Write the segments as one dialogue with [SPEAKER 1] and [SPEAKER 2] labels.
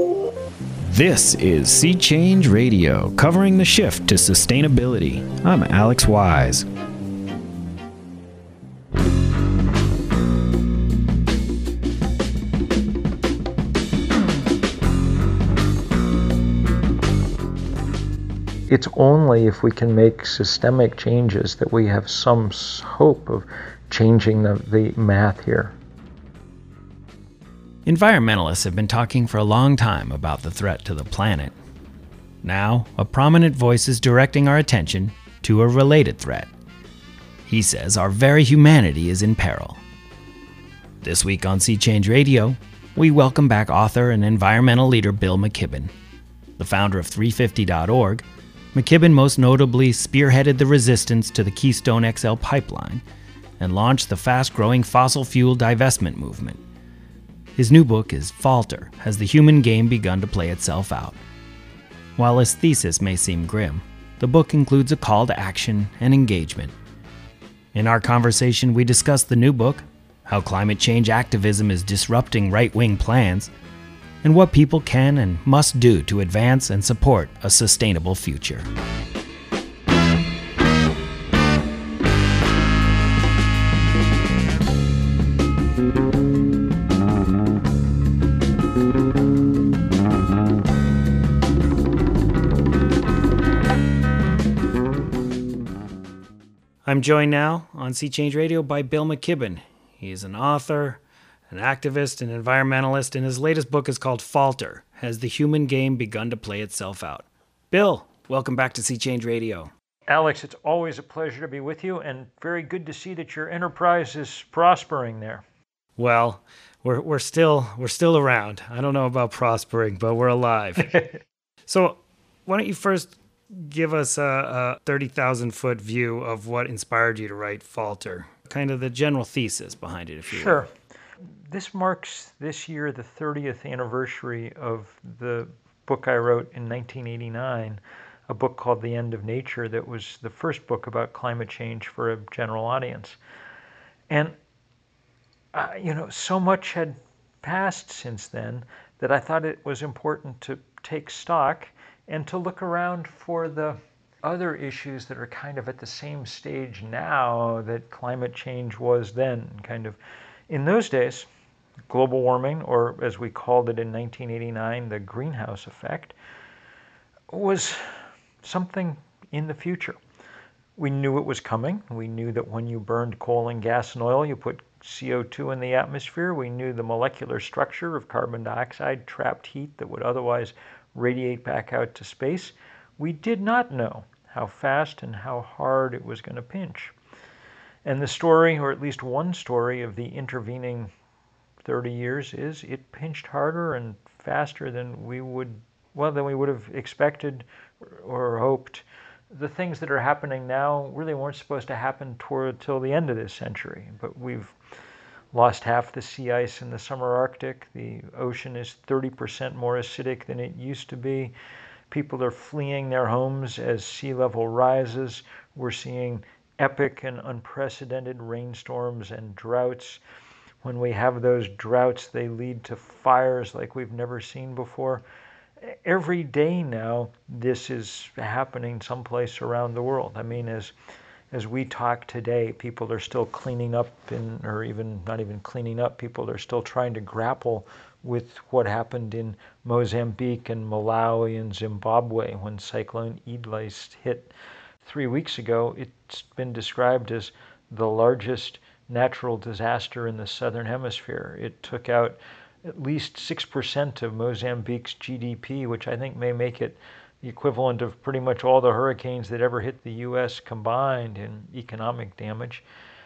[SPEAKER 1] This is Sea Change Radio, covering the shift to sustainability. I'm Alex Wise.
[SPEAKER 2] It's only if we can make systemic changes that we have some hope of changing the math here.
[SPEAKER 1] Environmentalists have been talking for a long time about the threat to the planet. Now, a prominent voice is directing our attention to a related threat. He says our very humanity is in peril. This week on Sea Change Radio, we welcome back author and environmental leader Bill McKibben. The founder of 350.org, McKibben most notably spearheaded the resistance to the Keystone XL pipeline and launched the fast-growing fossil fuel divestment movement. His new book is Falter: Has the Human Game Begun to Play Itself Out? While his thesis may seem grim, the book includes a call to action and engagement. In our conversation, we discuss the new book, how climate change activism is disrupting right-wing plans, and what people can and must do to advance and support a sustainable future. I'm joined now on Sea Change Radio by Bill McKibben. He is an author, an activist, an environmentalist, and his latest book is called Falter: Has the Human Game Begun to Play Itself Out? Bill, welcome back to Sea Change Radio.
[SPEAKER 2] Alex, it's always a pleasure to be with you, and very good to see that your enterprise is prospering there.
[SPEAKER 1] Well, we're still around. I don't know about prospering, but we're alive. So why don't you first give us a 30,000-foot view of what inspired you to write Falter, kind of the general thesis behind it, if you will.
[SPEAKER 2] Sure. This marks this year the 30th anniversary of the book I wrote in 1989, a book called The End of Nature that was the first book about climate change for a general audience. And, so much had passed since then that I thought it was important to take stock and to look around for the other issues that are kind of at the same stage now that climate change was then. Kind of in those days, global warming, or as we called it in 1989, the greenhouse effect, was something in the future. We knew it was coming. We knew that when you burned coal and gas and oil, you put CO2 in the atmosphere. We knew the molecular structure of carbon dioxide trapped heat that would otherwise radiate back out to space. We did not know how fast and how hard it was going to pinch. And the story, or at least one story, of the intervening 30 years is it pinched harder and faster than we would have expected or hoped. The things that are happening now really weren't supposed to happen till the end of this century, but we've lost half the sea ice in the summer Arctic. The ocean is 30% more acidic than it used to be. People are fleeing their homes as sea level rises. We're seeing epic and unprecedented rainstorms and droughts. When we have those droughts, they lead to fires like we've never seen before. Every day now, this is happening someplace around the world. I mean, as we talk today, people are still cleaning up, or even not even cleaning up, people are still trying to grapple with what happened in Mozambique and Malawi and Zimbabwe when Cyclone Idris hit 3 weeks ago. It's been described as the largest natural disaster in the southern hemisphere. It took out at least 6% of Mozambique's GDP, which I think may make it the equivalent of pretty much all the hurricanes that ever hit the U.S. combined in economic damage.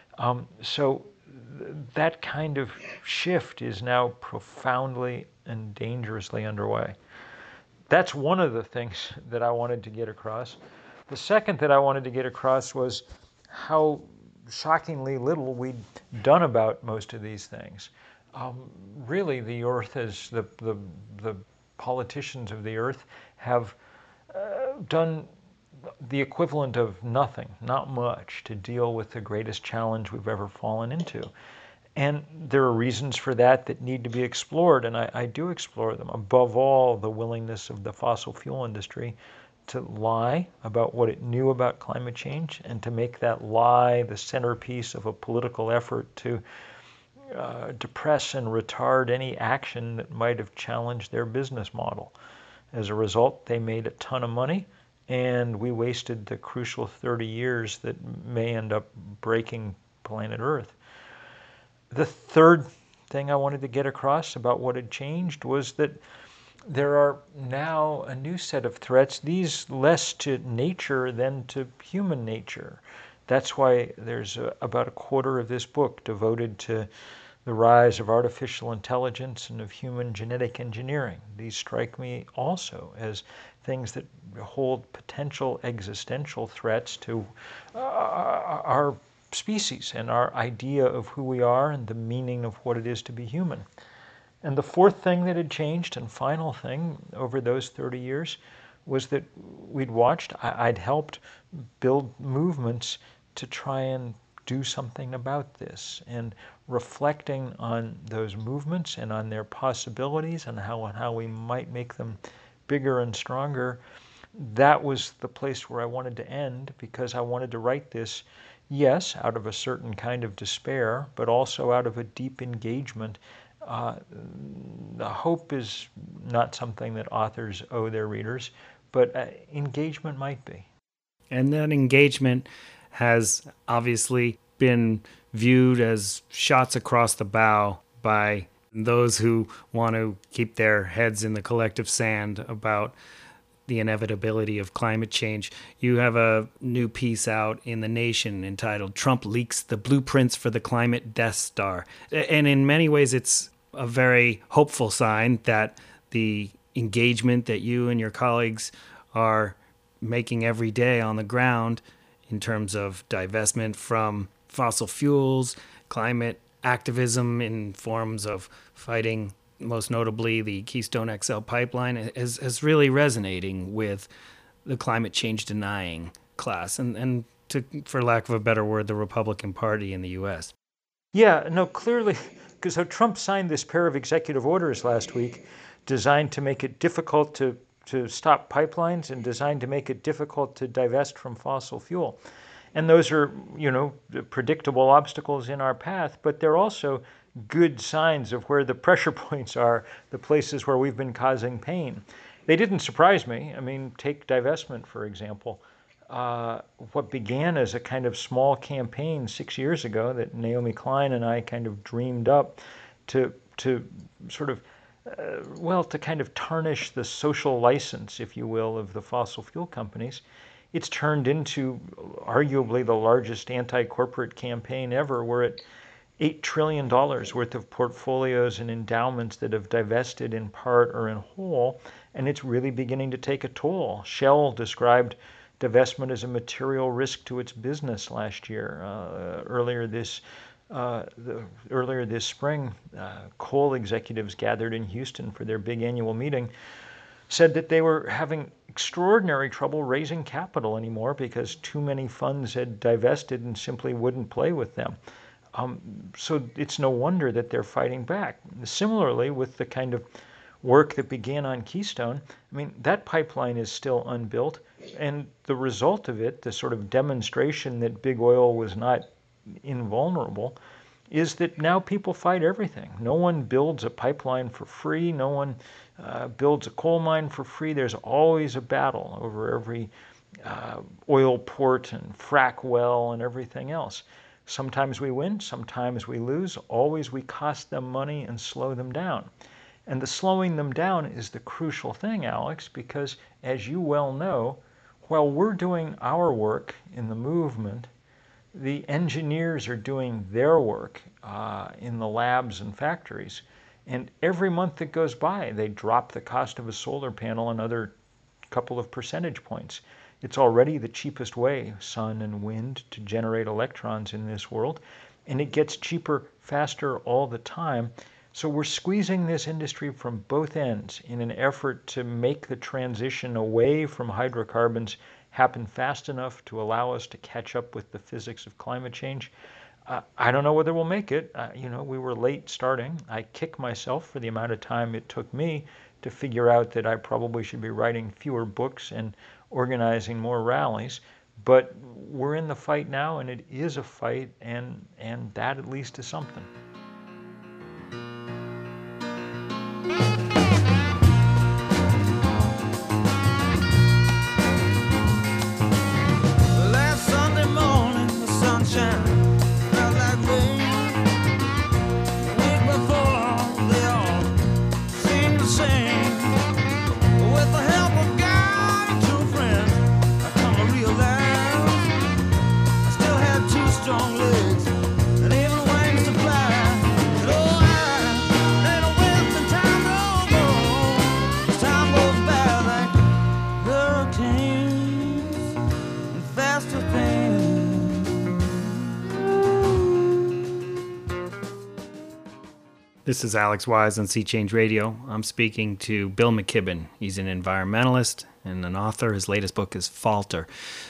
[SPEAKER 2] So that kind of shift is now profoundly and dangerously underway. That's one of the things that I wanted to get across. The second that I wanted to get across was how shockingly little we'd done about most of these things. Really, the earth is, the politicians of the earth have done the equivalent of nothing, not much, to deal with the greatest challenge we've ever fallen into. And there are reasons for that that need to be explored, and I do explore them. Above all, the willingness of the fossil fuel industry to lie about what it knew about climate change and to make that lie the centerpiece of a political effort to depress and retard any action that might have challenged their business model. As a result, they made a ton of money, and we wasted the crucial 30 years that may end up breaking planet Earth. The third thing I wanted to get across about what had changed was that there are now a new set of threats, these less to nature than to human nature. That's why there's about a quarter of this book devoted to the rise of artificial intelligence and of human genetic engineering. These strike me also as things that hold potential existential threats to our species and our idea of who we are and the meaning of what it is to be human. And the fourth thing that had changed and final thing over those 30 years was that I'd helped build movements to try and do something about this. And reflecting on those movements and on their possibilities and how we might make them bigger and stronger, that was the place where I wanted to end, because I wanted to write this, yes, out of a certain kind of despair, but also out of a deep engagement. The hope is not something that authors owe their readers, but engagement might be.
[SPEAKER 1] And that engagement has obviously been viewed as shots across the bow by those who want to keep their heads in the collective sand about the inevitability of climate change. You have a new piece out in The Nation entitled "Trump Leaks the Blueprints for the Climate Death Star." And in many ways, it's a very hopeful sign that the engagement that you and your colleagues are making every day on the ground in terms of divestment from fossil fuels, climate activism in forms of fighting, most notably the Keystone XL pipeline, is really resonating with the climate change denying class and for lack of a better word, the Republican Party in the U.S.
[SPEAKER 2] Yeah, no, clearly, because Trump signed this pair of executive orders last week designed to make it difficult to stop pipelines and designed to make it difficult to divest from fossil fuel. And those are, predictable obstacles in our path, but they're also good signs of where the pressure points are, the places where we've been causing pain. They didn't surprise me. I mean, take divestment, for example. What began as a kind of small campaign 6 years ago that Naomi Klein and I kind of dreamed up to sort of, to kind of tarnish the social license, if you will, of the fossil fuel companies. It's turned into arguably the largest anti-corporate campaign ever. We're at $8 trillion worth of portfolios and endowments that have divested in part or in whole, and it's really beginning to take a toll. Shell described divestment as a material risk to its business last year. Earlier this spring, coal executives gathered in Houston for their big annual meeting said that they were having extraordinary trouble raising capital anymore because too many funds had divested and simply wouldn't play with them. So it's no wonder that they're fighting back. Similarly, with the kind of work that began on Keystone, I mean, that pipeline is still unbuilt, and the result of it, the sort of demonstration that big oil was not invulnerable, is that now people fight everything. No one builds a pipeline for free. No one builds a coal mine for free. There's always a battle over every oil port and frack well and everything else. Sometimes we win, sometimes we lose. Always we cost them money and slow them down. And the slowing them down is the crucial thing, Alex, because as you well know, while we're doing our work in the movement, the engineers are doing their work in the labs and factories. And every month that goes by, they drop the cost of a solar panel another couple of percentage points. It's already the cheapest way, sun and wind, to generate electrons in this world, and it gets cheaper faster all the time. So we're squeezing this industry from both ends in an effort to make the transition away from hydrocarbons happen fast enough to allow us to catch up with the physics of climate change. I don't know whether we'll make it. We were late starting. I kick myself for the amount of time it took me to figure out that I probably should be writing fewer books and organizing more rallies. But we're in the fight now, and it is a fight, and that at least is something.
[SPEAKER 3] Last Sunday morning, the sunshine felt like rain. Week before, they all seemed the same. With the help of God and two friends, I come to realize I still had two strong legs and even wings to fly. And oh, I ain't wasting time no more. As time goes by like hurricanes and faster things.
[SPEAKER 1] This is Alex Wise on Sea Change Radio. I'm speaking to Bill McKibben. He's an environmentalist and an author. His latest book is Falter.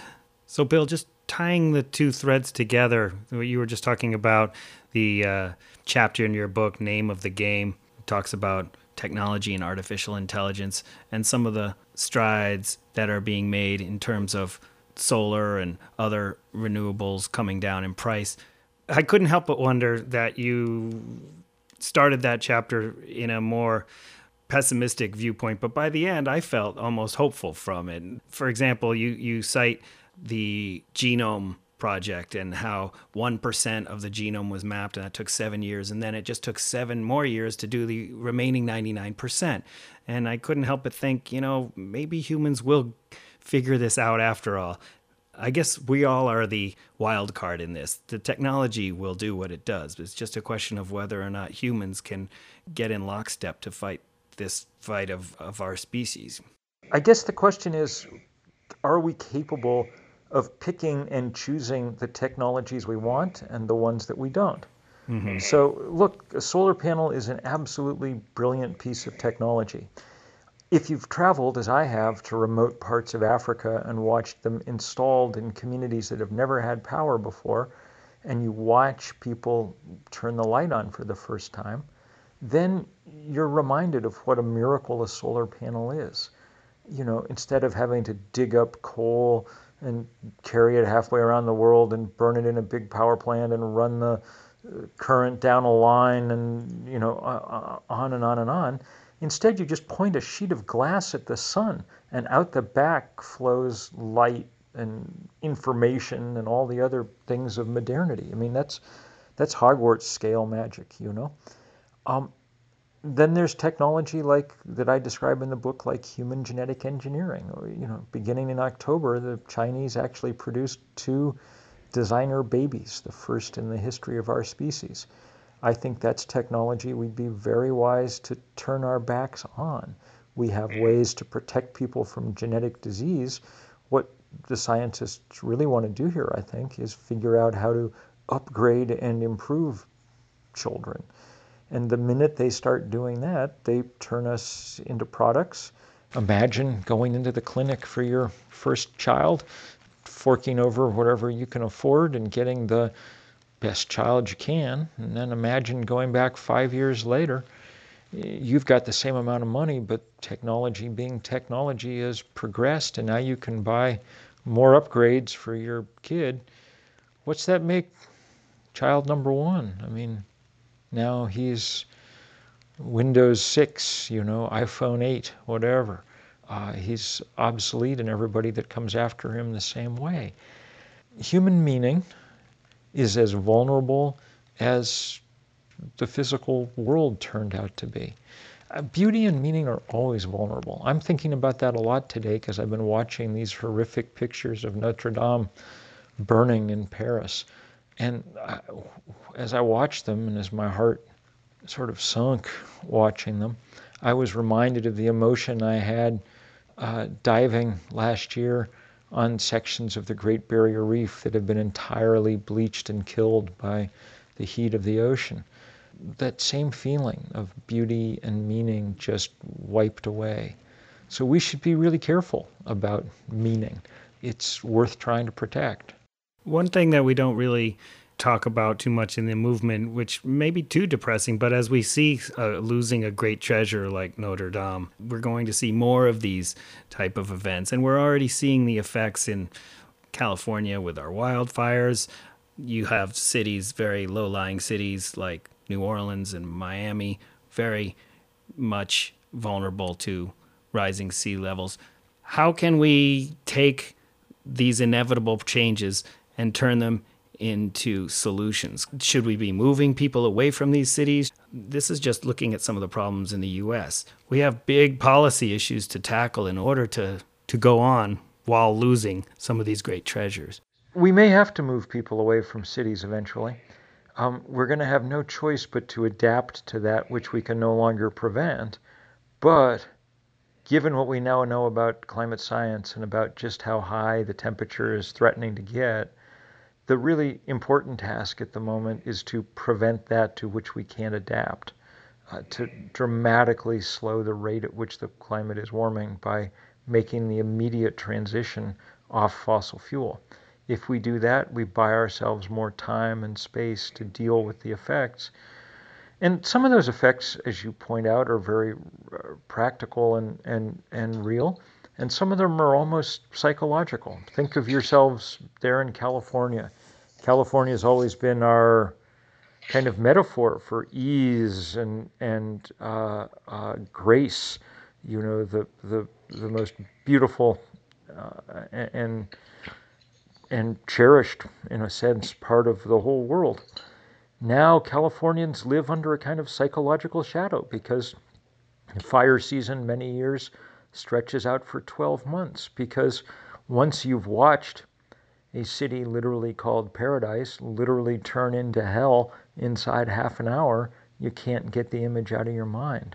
[SPEAKER 1] So, Bill, just tying the two threads together, what you were just talking about, the chapter in your book, Name of the Game, talks about technology and artificial intelligence and some of the strides that are being made in terms of solar and other renewables coming down in price. I couldn't help but wonder that you started that chapter in a more pessimistic viewpoint, but by the end, I felt almost hopeful from it. For example, you cite the Genome Project and how 1% of the genome was mapped, and that took 7 years, and then it just took 7 more years to do the remaining 99%. And I couldn't help but think, maybe humans will figure this out after all. I guess we all are the wild card in this. The technology will do what it does. It's just a question of whether or not humans can get in lockstep to fight this fight of our species.
[SPEAKER 2] I guess the question is, are we capable of picking and choosing the technologies we want and the ones that we don't? Mm-hmm. So look, a solar panel is an absolutely brilliant piece of technology. If you've traveled, as I have, to remote parts of Africa and watched them installed in communities that have never had power before, and you watch people turn the light on for the first time, then you're reminded of what a miracle a solar panel is. Instead of having to dig up coal and carry it halfway around the world and burn it in a big power plant and run the current down a line and, on and on and on. Instead, you just point a sheet of glass at the sun, and out the back flows light and information and all the other things of modernity. I mean, that's Hogwarts scale magic, Then there's technology like that I describe in the book, like human genetic engineering. Beginning in October, the Chinese actually produced 2 designer babies, the first in the history of our species. I think that's technology we'd be very wise to turn our backs on. We have ways to protect people from genetic disease. What the scientists really want to do here, I think, is figure out how to upgrade and improve children. And the minute they start doing that, they turn us into products. Imagine going into the clinic for your first child, forking over whatever you can afford and getting the best child you can, and then imagine going back 5 years later. You've got the same amount of money, but technology being technology has progressed, and now you can buy more upgrades for your kid. What's that make child number 1? I mean, now he's Windows 6, iPhone 8, whatever. He's obsolete, and everybody that comes after him the same way. Human meaning is as vulnerable as the physical world turned out to be. Beauty and meaning are always vulnerable. I'm thinking about that a lot today because I've been watching these horrific pictures of Notre Dame burning in Paris. And as I watched them, and as my heart sort of sunk watching them, I was reminded of the emotion I had diving last year on sections of the Great Barrier Reef that have been entirely bleached and killed by the heat of the ocean. That same feeling of beauty and meaning just wiped away. So we should be really careful about meaning. It's worth trying to protect.
[SPEAKER 1] One thing that we don't really talk about too much in the movement, which may be too depressing, but as we see losing a great treasure like Notre Dame, we're going to see more of these type of events. And we're already seeing the effects in California with our wildfires. You have cities, very low-lying cities like New Orleans and Miami, very much vulnerable to rising sea levels. How can we take these inevitable changes and turn them into solutions? Should we be moving people away from these cities? This is just looking at some of the problems in the U.S. We have big policy issues to tackle in order to go on while losing some of these great treasures.
[SPEAKER 2] We may have to move people away from cities eventually. We're going to have no choice but to adapt to that which we can no longer prevent. But given what we now know about climate science and about just how high the temperature is threatening to get, the really important task at the moment is to prevent that to which we can't adapt, to dramatically slow the rate at which the climate is warming by making the immediate transition off fossil fuel. If we do that, we buy ourselves more time and space to deal with the effects. And some of those effects, as you point out, are very practical and real. And some of them are almost psychological. Think of yourselves there in California. California has always been our kind of metaphor for ease and grace. You know, the most beautiful and cherished, in a sense, part of the whole world. Now Californians live under a kind of psychological shadow because fire season many years stretches out for 12 months, because once you've watched a city literally called paradise literally turn into hell inside half an hour, you can't get the image out of your mind.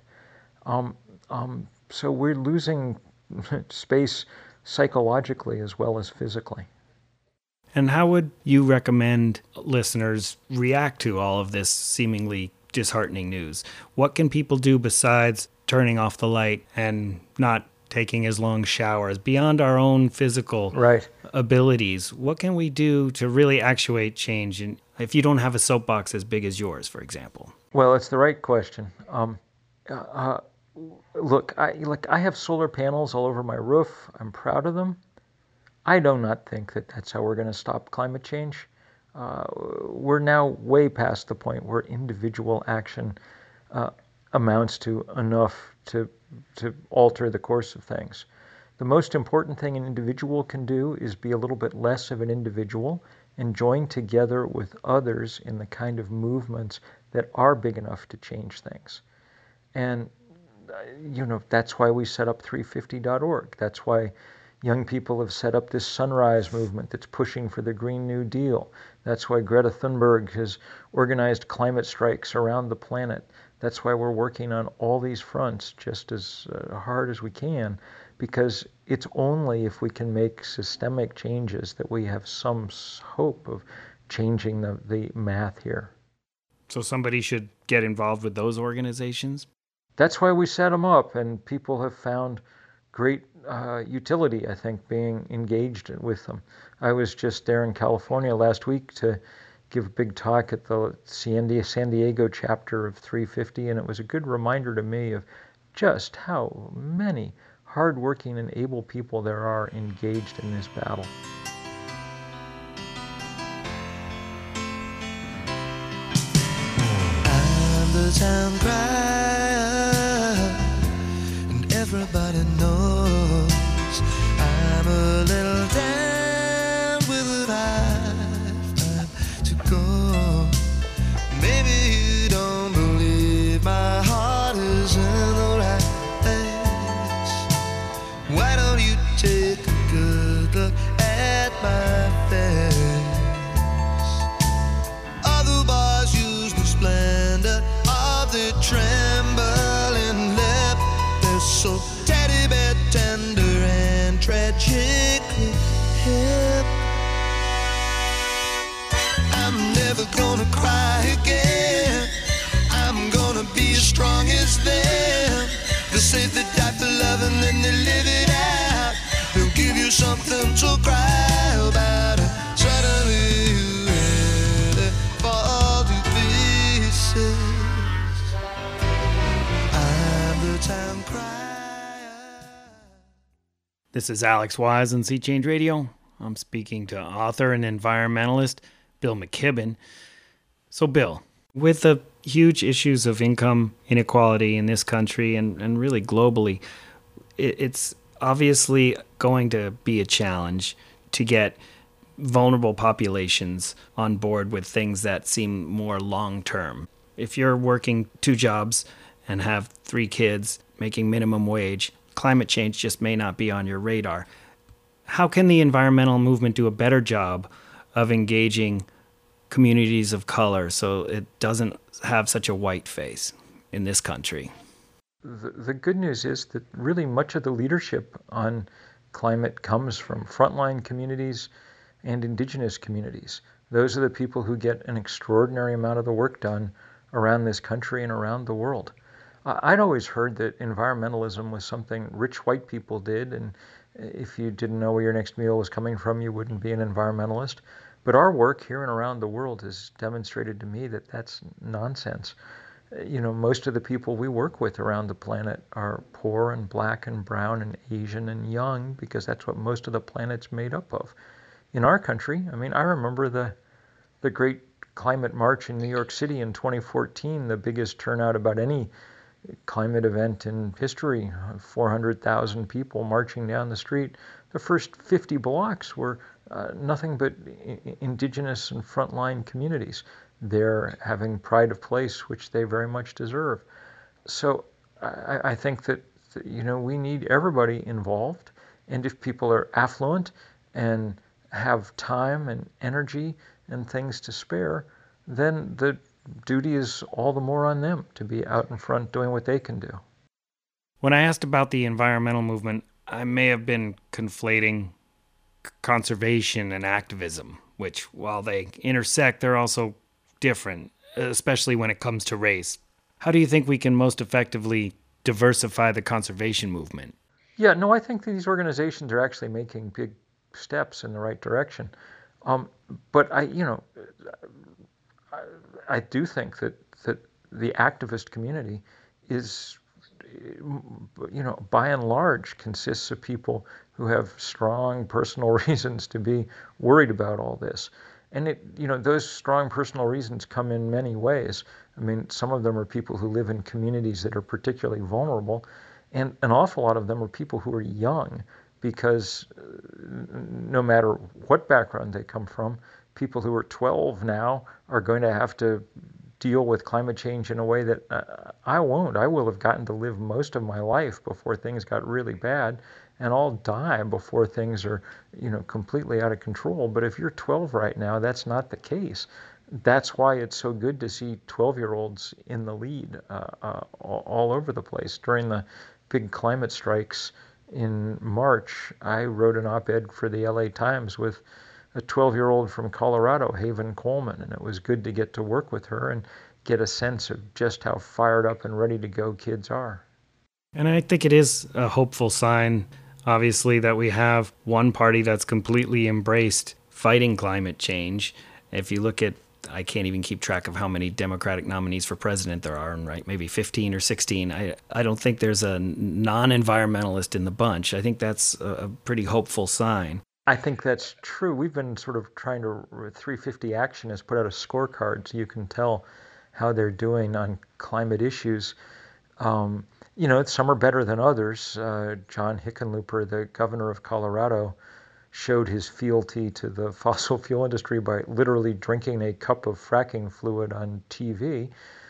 [SPEAKER 2] So we're losing space psychologically as well as physically.
[SPEAKER 1] And how would you recommend listeners react to all of this seemingly disheartening news? What can people do besides turning off the light and not taking as long showers? Beyond our own physical abilities, what can we do to really actuate change? And if you don't have a soapbox as big as yours, for example.
[SPEAKER 2] Well, it's the right question. Look, I have solar panels all over my roof. I'm proud of them. I do not think that that's how we're going to stop climate change. We're now way past the point where individual action amounts to enough to alter the course of things. The most important thing an individual can do is be a little bit less of an individual and join together with others in the kind of movements that are big enough to change things. And, that's why we set up 350.org. That's why young people have set up this Sunrise movement that's pushing for the Green New Deal. That's why Greta Thunberg has organized climate strikes around the planet. That's why we're working on all these fronts just as hard as we can, because it's only if we can make systemic changes that we have some hope of changing the math here.
[SPEAKER 1] So somebody should get involved with those organizations?
[SPEAKER 2] That's why we set them up, and people have found great utility, I think, being engaged with them. I was just there in California last week to give a big talk at the San Diego chapter of 350, and it was a good reminder to me of just how many hardworking and able people there are engaged in this battle.
[SPEAKER 3] I'm the town crier, and everybody knows I'm a little down with a lifetime to go. Maybe you don't believe my heart is in the right place. Why don't you take a good look at my face? Other bars use the splendor of the trembling lip. They're so teddy bear tender and tragically hip. I'm never gonna cry again. I'm gonna be as strong as them. They say they die for love and then they live it out. They'll give you something to cry about. Suddenly you hear the
[SPEAKER 1] This is Alex Wise on Sea Change Radio. I'm speaking to author and environmentalist Bill McKibben. So, Bill, with the huge issues of income inequality in this country and really globally, it's obviously going to be a challenge to get vulnerable populations on board with things that seem more long-term. If you're working 2 jobs and have 3 kids making minimum wage, climate change just may not be on your radar. How can the environmental movement do a better job of engaging communities of color so it doesn't have such a white face in this country?
[SPEAKER 2] The good news is that really much of the leadership on climate comes from frontline communities and indigenous communities. Those are the people who get an extraordinary amount of the work done around this country and around the world. I'd always heard that environmentalism was something rich white people did, and if you didn't know where your next meal was coming from, you wouldn't be an environmentalist. But our work here and around the world has demonstrated to me that that's nonsense. Most of the people we work with around the planet are poor and black and brown and Asian and young, because that's what most of the planet's made up of. In our country, I remember the great climate march in New York City in 2014, the biggest turnout about any climate event in history, 400,000 people marching down the street. The first 50 blocks were nothing but indigenous and frontline communities. They're having pride of place, which they very much deserve. So I think that we need everybody involved, and if people are affluent and have time and energy and things to spare, then the duty is all the more on them to be out in front doing what they can do.
[SPEAKER 1] When I asked about the environmental movement, I may have been conflating conservation and activism, which, while they intersect, they're also different, especially when it comes to race. How do you think we can most effectively diversify the conservation movement?
[SPEAKER 2] Yeah, no, I think these organizations are actually making big steps in the right direction. But I do think that the activist community is, by and large, consists of people who have strong personal reasons to be worried about all this. And those strong personal reasons come in many ways. Some of them are people who live in communities that are particularly vulnerable, and an awful lot of them are people who are young, because no matter what background they come from, people who are 12 now are going to have to deal with climate change in a way that I won't. I will have gotten to live most of my life before things got really bad, and I'll die before things are, completely out of control. But if you're 12 right now, that's not the case. That's why it's so good to see 12-year-olds in the lead all over the place. During the big climate strikes in March, I wrote an op-ed for the LA Times with a 12-year-old from Colorado, Haven Coleman, and it was good to get to work with her and get a sense of just how fired up and ready to go kids are.
[SPEAKER 1] And I think it is a hopeful sign, obviously, that we have one party that's completely embraced fighting climate change. If you look at, I can't even keep track of how many Democratic nominees for president there are, right? Maybe 15 or 16. I don't think there's a non-environmentalist in the bunch. I think that's a pretty hopeful sign.
[SPEAKER 2] I think that's true. We've been sort of trying to, 350 Action has put out a scorecard so you can tell how they're doing on climate issues. Some are better than others. John Hickenlooper, the governor of Colorado, showed his fealty to the fossil fuel industry by literally drinking a cup of fracking fluid on TV.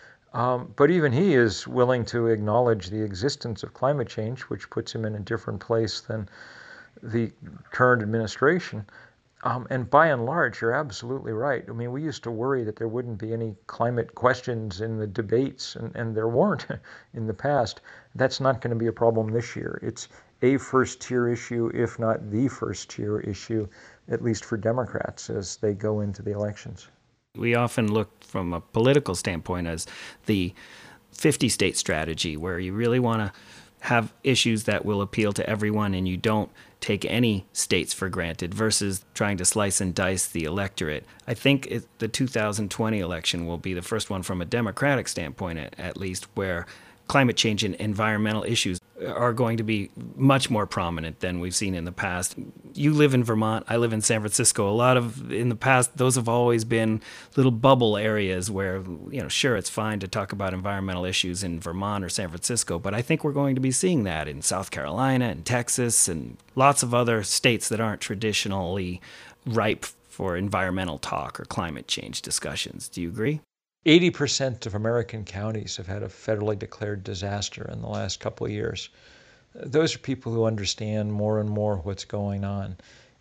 [SPEAKER 2] But even he is willing to acknowledge the existence of climate change, which puts him in a different place than the current administration. And by and large, you're absolutely right. We used to worry that there wouldn't be any climate questions in the debates, and there weren't in the past. That's not going to be a problem this year. It's a first-tier issue, if not the first-tier issue, at least for Democrats as they go into the elections.
[SPEAKER 1] We often look from a political standpoint as the 50-state strategy, where you really want to have issues that will appeal to everyone and you don't take any states for granted, versus trying to slice and dice the electorate. I think the 2020 election will be the first one from a Democratic standpoint, at least, where climate change and environmental issues are going to be much more prominent than we've seen in the past. You live in Vermont, I live in San Francisco. In the past, those have always been little bubble areas where, sure, it's fine to talk about environmental issues in Vermont or San Francisco, but I think we're going to be seeing that in South Carolina and Texas and lots of other states that aren't traditionally ripe for environmental talk or climate change discussions. Do you agree?
[SPEAKER 2] 80% of American counties have had a federally declared disaster in the last couple of years. Those are people who understand more and more what's going on.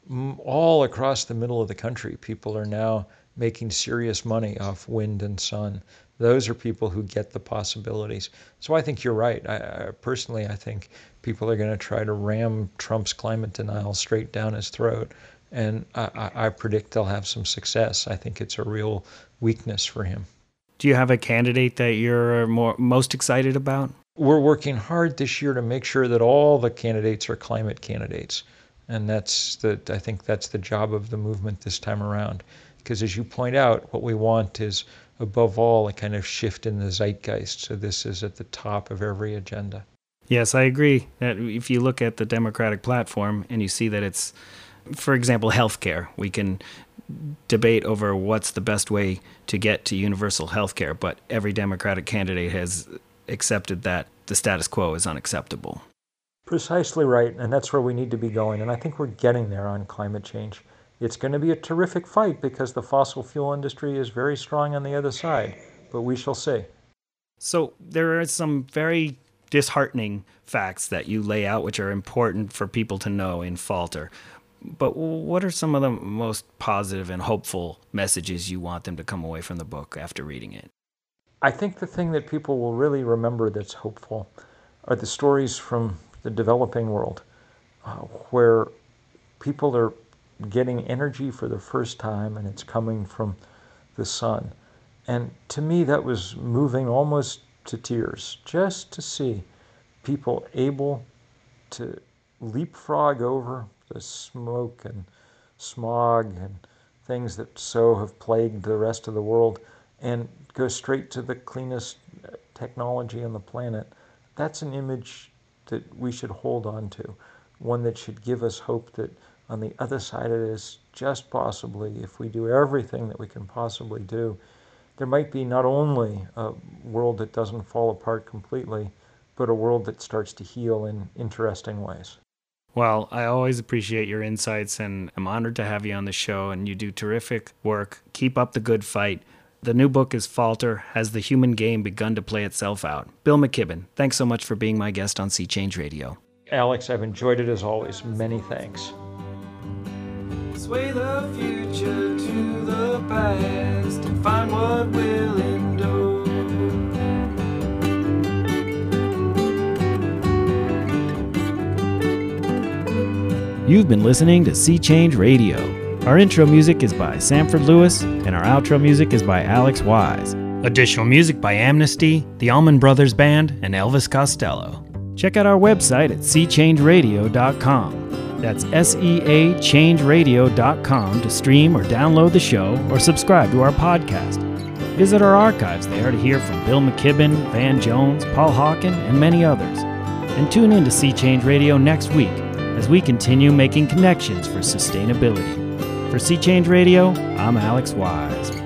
[SPEAKER 2] All across the middle of the country, people are now making serious money off wind and sun. Those are people who get the possibilities. So I think you're right. Personally, I think people are going to try to ram Trump's climate denial straight down his throat. And I predict they'll have some success. I think it's a real weakness for him.
[SPEAKER 1] Do you have a candidate that you're most excited about?
[SPEAKER 2] We're working hard this year to make sure that all the candidates are climate candidates. And I think that's the job of the movement this time around. Because as you point out, what we want is, above all, a kind of shift in the zeitgeist. So this is at the top of every agenda.
[SPEAKER 1] Yes, I agree that if you look at the Democratic platform and you see that it's, for example, healthcare, we can debate over what's the best way to get to universal healthcare, but every Democratic candidate has accepted that the status quo is unacceptable.
[SPEAKER 2] Precisely right, and that's where we need to be going, and I think we're getting there on climate change. It's going to be a terrific fight because the fossil fuel industry is very strong on the other side, but we shall see.
[SPEAKER 1] So there are some very disheartening facts that you lay out which are important for people to know in Falter. But what are some of the most positive and hopeful messages you want them to come away from the book after reading it?
[SPEAKER 2] I think the thing that people will really remember that's hopeful are the stories from the developing world, where people are getting energy for the first time and it's coming from the sun. And to me, that was moving almost to tears, just to see people able to leapfrog over the smoke and smog and things that so have plagued the rest of the world and go straight to the cleanest technology on the planet. That's an image that we should hold on to, one that should give us hope that on the other side of this, just possibly, if we do everything that we can possibly do, there might be not only a world that doesn't fall apart completely, but a world that starts to heal in interesting ways.
[SPEAKER 1] Well, I always appreciate your insights, and I'm honored to have you on the show, and you do terrific work. Keep up the good fight. The new book is Falter. Has the human game begun to play itself out? Bill McKibben, thanks so much for being my guest on Sea Change Radio.
[SPEAKER 2] Alex, I've enjoyed it as always. Many thanks.
[SPEAKER 3] Sway the future to the past and find what will endure.
[SPEAKER 1] You've been listening to Sea Change Radio. Our intro music is by Sanford Lewis, and our outro music is by Alex Wise. Additional music by Amnesty, the Allman Brothers Band, and Elvis Costello. Check out our website at seachangeradio.com. That's SEAchangeradio.com to stream or download the show or subscribe to our podcast. Visit our archives there to hear from Bill McKibben, Van Jones, Paul Hawken, and many others. And tune in to Sea Change Radio next week as we continue making connections for sustainability. For Sea Change Radio, I'm Alex Wise.